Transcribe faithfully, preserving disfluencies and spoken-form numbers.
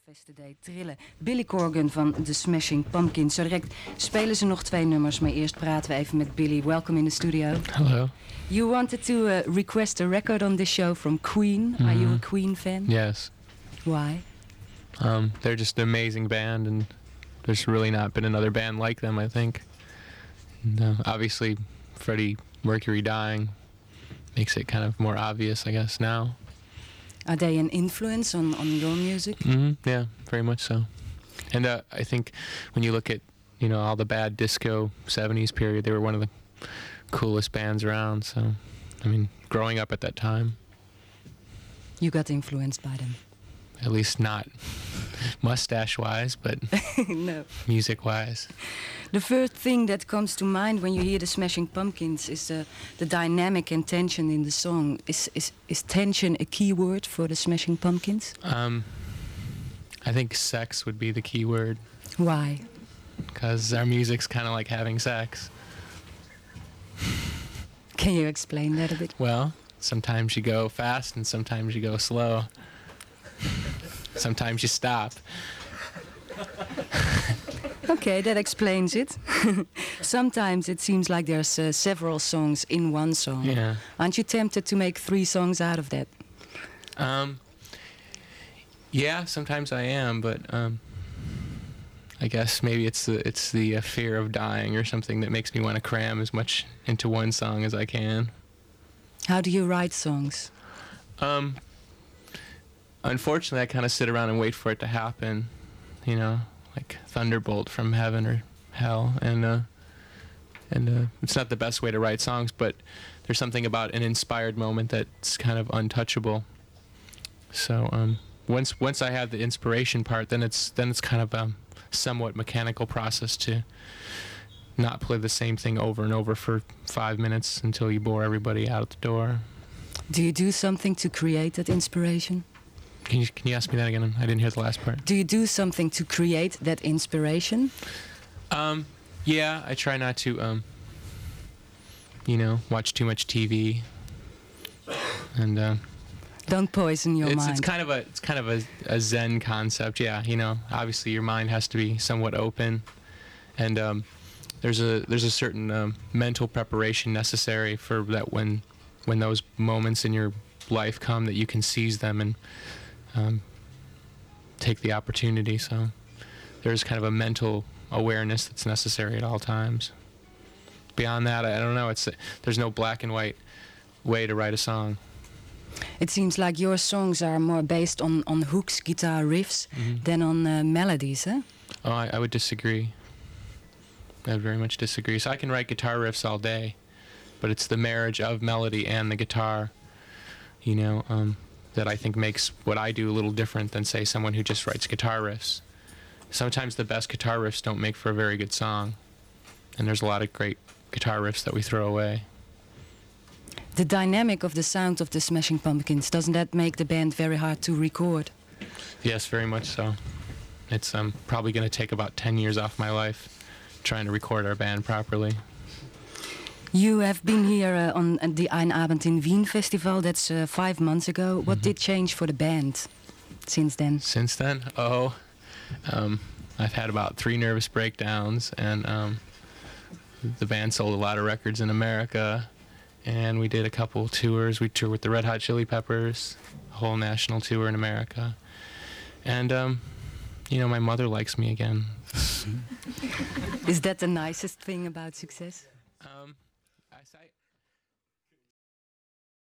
Today trillen. Billy Corgan van The Smashing Pumpkins. Zo direct spelen ze nog twee nummers, maar eerst praten we even met Billy. Welcome in the studio. Hello. You wanted to uh, request a record on this show from Queen. Mm-hmm. Are you a Queen fan? Yes. Why? Um, they're just an amazing band, and there's really not been another band like them, I think. And, uh, obviously, Freddie Mercury dying makes it kind of more obvious, I guess, now. Are they an influence on, on your music? Mm-hmm. Yeah, very much so. And uh, I think when you look at, you know, all the bad disco seventies period, they were one of the coolest bands around. So, I mean, growing up at that time. You got influenced by them? At least not mustache-wise, but no. music-wise. The first thing that comes to mind when you hear the Smashing Pumpkins is the, the dynamic and tension in the song. Is, is, is tension a key word for the Smashing Pumpkins? Um, I think sex would be the key word. Why? Because our music's kind of like having sex. Can you explain that a bit? Well, sometimes you go fast and sometimes you go slow. Sometimes you stop. Okay, that explains it. Sometimes it seems like there's uh, several songs in one song. Yeah. Aren't you tempted to make three songs out of that? Um. Yeah, sometimes I am, but um, I guess maybe it's the it's the uh, fear of dying or something that makes me want to cram as much into one song as I can. How do you write songs? Um. Unfortunately, I kind of sit around and wait for it to happen, you know, like thunderbolt from heaven or hell, and uh, and uh, it's not the best way to write songs, but there's something about an inspired moment that's kind of untouchable. So um, once once I have the inspiration part, then it's then it's kind of a somewhat mechanical process to not play the same thing over and over for five minutes until you bore everybody out at the door. Do you do something to create that inspiration? Can you can you ask me that again? I didn't hear the last part. Do you do something to create that inspiration? Um, yeah, I try not to, um, you know, watch too much T V, and uh, don't poison your it's, mind. It's kind of a it's kind of a, a Zen concept. Yeah, you know, obviously your mind has to be somewhat open, and um, there's a there's a certain um, mental preparation necessary for that when when those moments in your life come that you can seize them and Um, take the opportunity. So there's kind of a mental awareness that's necessary at all times. Beyond that, I, I don't know. It's there's no black and white way to write a song. It seems like your songs are more based on, on hooks, guitar riffs, mm-hmm. than on uh, melodies, huh? Oh, I, I would disagree. I would very much disagree. So I can write guitar riffs all day, but it's the marriage of melody and the guitar, you know, um, that I think makes what I do a little different than, say, someone who just writes guitar riffs. Sometimes the best guitar riffs don't make for a very good song, and there's a lot of great guitar riffs that we throw away. The dynamic of the sound of the Smashing Pumpkins, doesn't that make the band very hard to record? Yes, very much so. It's um, probably going to take about ten years off my life trying to record our band properly. You have been here uh, on the Ein Abend in Wien festival, that's uh, five months ago. What mm-hmm. did change for the band since then? Since then? Oh, um, I've had about three nervous breakdowns, and um, the band sold a lot of records in America, and we did a couple tours. We toured with the Red Hot Chili Peppers, a whole national tour in America. And, um, you know, my mother likes me again. Is that the nicest thing about success? Um, I, I